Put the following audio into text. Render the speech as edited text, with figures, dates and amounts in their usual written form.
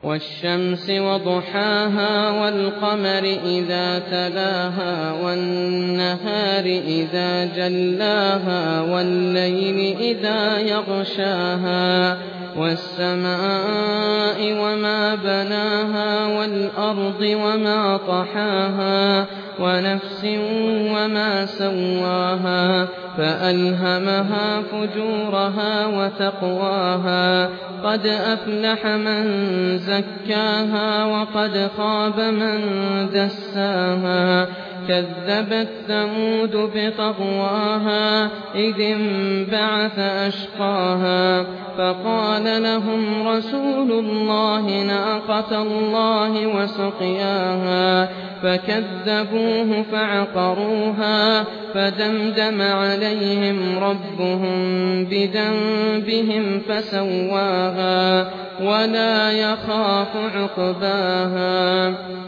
والشمس وضحاها والقمر إذا تلاها والنهار إذا جلاها والليل إذا يغشاها والسماء وما بناها والأرض وما طحاها ونفس وما سواها فألهمها فجورها وتقواها قد أفلح من زكاها وقد خاب من دساها كذبت ثمود بطغواها إذ انبعث أشقاها فقال لهم رسول الله ناقة الله وسقياها فكذبوه فعقروها فدمدم عليهم ربهم بذنبهم فسواها ولا يخاف عقباها